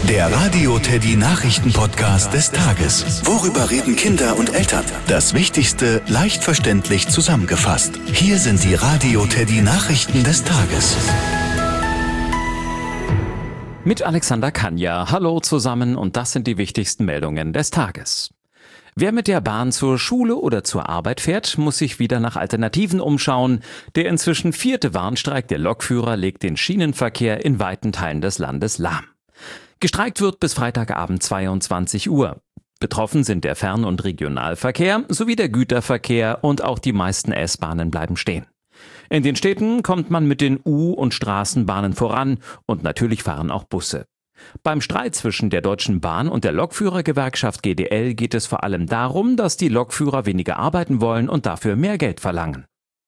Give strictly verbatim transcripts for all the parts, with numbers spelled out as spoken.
Der Radio Teddy Nachrichten-Podcast des Tages. Worüber reden Kinder und Eltern? Das Wichtigste leicht verständlich zusammengefasst. Hier sind die Radio Teddy Nachrichten des Tages. Mit Alexander Kanja. Hallo zusammen und das sind die wichtigsten Meldungen des Tages. Wer mit der Bahn zur Schule oder zur Arbeit fährt, muss sich wieder nach Alternativen umschauen. Der inzwischen vierte Warnstreik der Lokführer legt den Schienenverkehr in weiten Teilen des Landes lahm. Gestreikt wird bis Freitagabend zweiundzwanzig Uhr. Betroffen sind der Fern- und Regionalverkehr sowie der Güterverkehr und auch die meisten S-Bahnen bleiben stehen. In den Städten kommt man mit den U- und Straßenbahnen voran und natürlich fahren auch Busse. Beim Streit zwischen der Deutschen Bahn und der Lokführergewerkschaft G D L geht es vor allem darum, dass die Lokführer weniger arbeiten wollen und dafür mehr Geld verlangen.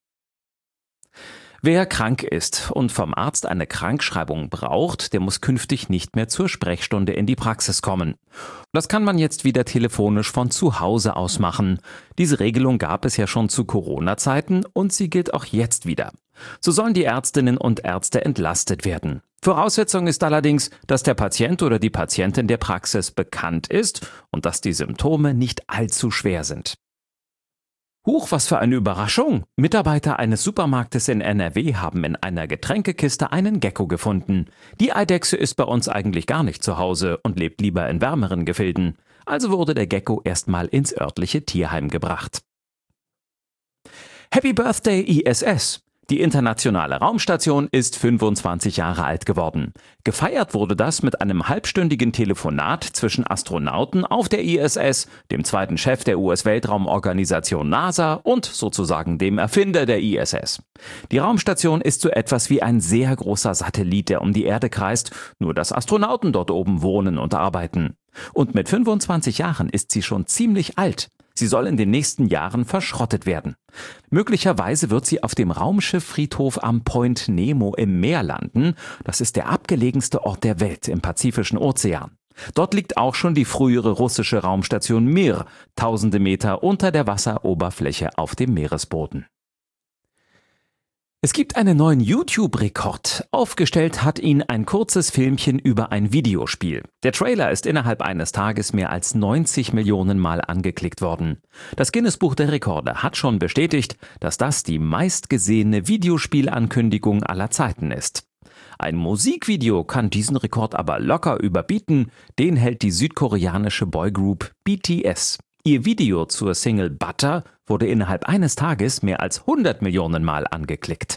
Wer krank ist und vom Arzt eine Krankschreibung braucht, der muss künftig nicht mehr zur Sprechstunde in die Praxis kommen. Das kann man jetzt wieder telefonisch von zu Hause aus machen. Diese Regelung gab es ja schon zu Corona-Zeiten und sie gilt auch jetzt wieder. So sollen die Ärztinnen und Ärzte entlastet werden. Voraussetzung ist allerdings, dass der Patient oder die Patientin der Praxis bekannt ist und dass die Symptome nicht allzu schwer sind. Huch, was für eine Überraschung! Mitarbeiter eines Supermarktes in N R W haben in einer Getränkekiste einen Gecko gefunden. Die Eidechse ist bei uns eigentlich gar nicht zu Hause und lebt lieber in wärmeren Gefilden. Also wurde der Gecko erstmal ins örtliche Tierheim gebracht. Happy Birthday I S S! Die internationale Raumstation ist fünfundzwanzig Jahre alt geworden. Gefeiert wurde das mit einem halbstündigen Telefonat zwischen Astronauten auf der I S S, dem zweiten Chef der U S-Weltraumorganisation NASA und sozusagen dem Erfinder der I S S. Die Raumstation ist so etwas wie ein sehr großer Satellit, der um die Erde kreist, nur dass Astronauten dort oben wohnen und arbeiten. Und mit fünfundzwanzig Jahren ist sie schon ziemlich alt. Sie soll in den nächsten Jahren verschrottet werden. Möglicherweise wird sie auf dem Raumschifffriedhof am Point Nemo im Meer landen. Das ist der abgelegenste Ort der Welt im Pazifischen Ozean. Dort liegt auch schon die frühere russische Raumstation Mir, tausende Meter unter der Wasseroberfläche auf dem Meeresboden. Es gibt einen neuen YouTube-Rekord. Aufgestellt hat ihn ein kurzes Filmchen über ein Videospiel. Der Trailer ist innerhalb eines Tages mehr als neunzig Millionen Mal angeklickt worden. Das Guinness-Buch der Rekorde hat schon bestätigt, dass das die meistgesehene Videospielankündigung aller Zeiten ist. Ein Musikvideo kann diesen Rekord aber locker überbieten. Den hält die südkoreanische Boygroup B T S. Ihr Video zur Single Butter wurde innerhalb eines Tages mehr als hundert Millionen Mal angeklickt.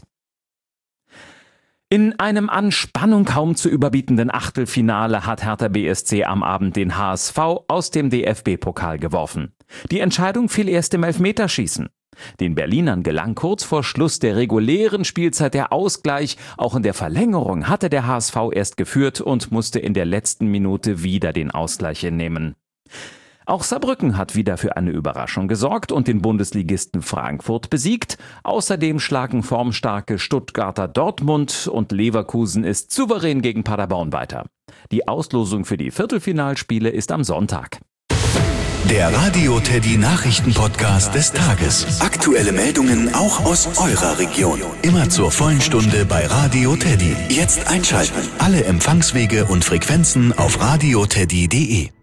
In einem an Spannung kaum zu überbietenden Achtelfinale hat Hertha B S C am Abend den H S V aus dem D F B-Pokal geworfen. Die Entscheidung fiel erst im Elfmeterschießen. Den Berlinern gelang kurz vor Schluss der regulären Spielzeit der Ausgleich. Auch in der Verlängerung hatte der H S V erst geführt und musste in der letzten Minute wieder den Ausgleich hinnehmen. Auch Saarbrücken hat wieder für eine Überraschung gesorgt und den Bundesligisten Frankfurt besiegt. Außerdem schlagen formstarke Stuttgarter Dortmund und Leverkusen ist souverän gegen Paderborn weiter. Die Auslosung für die Viertelfinalspiele ist am Sonntag. Der Radio Teddy Nachrichten-Podcast des Tages. Aktuelle Meldungen auch aus eurer Region. Immer zur vollen Stunde bei Radio Teddy. Jetzt einschalten. Alle Empfangswege und Frequenzen auf radioteddy punkt de.